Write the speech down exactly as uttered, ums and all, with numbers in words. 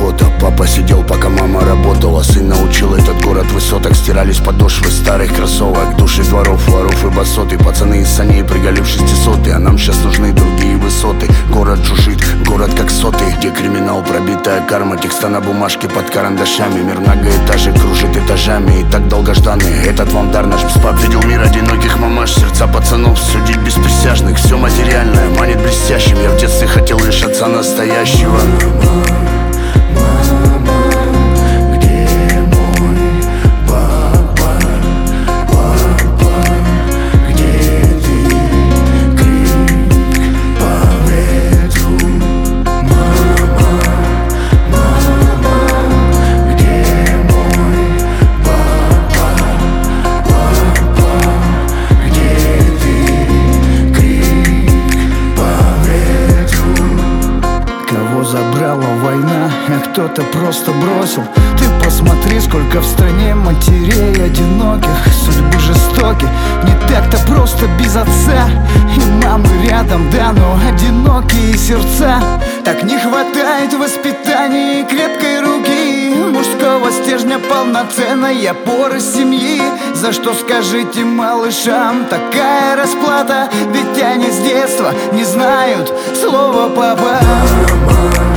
фото. Папа сидел, пока мама работала. Сын научил этот город высоток. Стирались подошвы старых кроссовок. Души дворов, воров и басоты. Пацаны из саней прыгали в шестисоты. А нам сейчас нужны другие высоты. Город жужжит, город как сотый, где криминал, пробитая карма. Текста на бумажке под карандашами. Мир многоэтажек кружит этажами. И так долгожданный этот вам дар. Наш пап видел мир одиноких мамаш. Сердца пацанов судить без присяжных. Все материальное манит блестящим. Я в детстве хотел лишь отца настоящего. Забрала война, а кто-то просто бросил. Ты посмотри, сколько в стране матерей одиноких. Судьбы жестоки, не так-то просто без отца. И мамы рядом, да, но одинокие сердца. Так не хватает воспитания и крепкой руки, мужского стержня, полноценной опоры семьи. За что, скажите малышам, такая расплата? Ведь они с детства не знают слова папа.